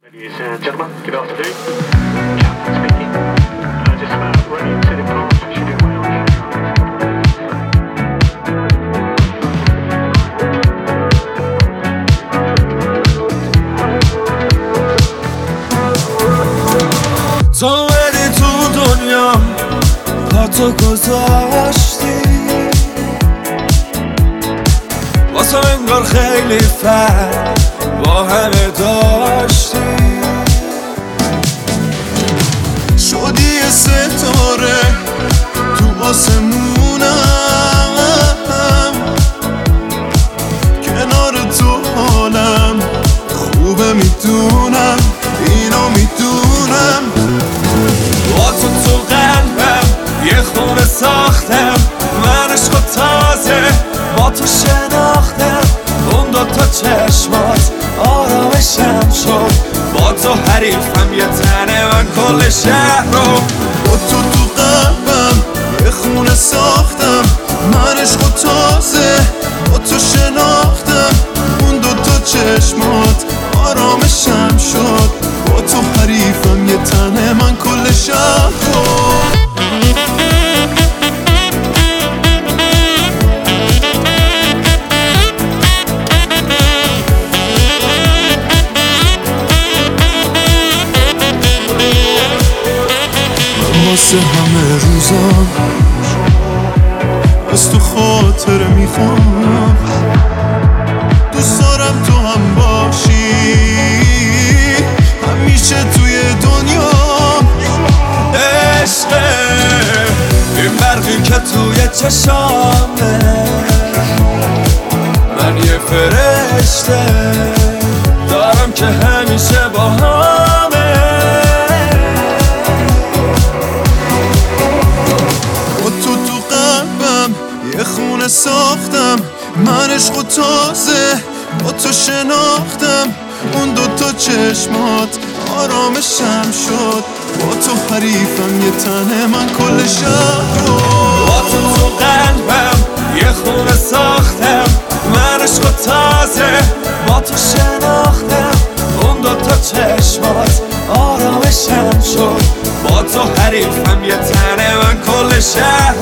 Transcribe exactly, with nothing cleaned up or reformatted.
Ladies and gentlemen, good afternoon. Captain speaking. Uh, just about ready to depart. Should do well. تو بدی تو دنیا پاتو گذاشتی واسه انگار خیلی فرق با همه داشتی شدی یه ستاره تو آسمونم کنار تو حالم خوبه میدونم اینو میدونم با تو تو قلبم یه خونه ساختم من عشق و تازه با تو شناختم اون دوتا چشمات آرامشم شد با تو حریفم یه تنه من کل شهر رو با تو تو قلبم یه خونه ساختم من عشق و تازه با تو شناختم اون دوتا چشمات آرامشم شد با تو حریفم یه تنه من کل شهر رو واسه همه روزام از تو خاطره میخوام دوست دارم تو هم باشی همیشه توی دنیا عشقه این برقی که توی چشامه من یه فرشته دارم که همیشه با همه یه خونه ساختم من عشق و تازه با تو شناختم اون دوتا چشمات آرامشم شد با تو حریفم یه تنه من کل شهر رو با تو تو قلبم یه خونه ساختم من عشق و تازه با تو شناختم اون دوتا چشمات آرامشم شد با تو حریفم یه تنه من کل شهر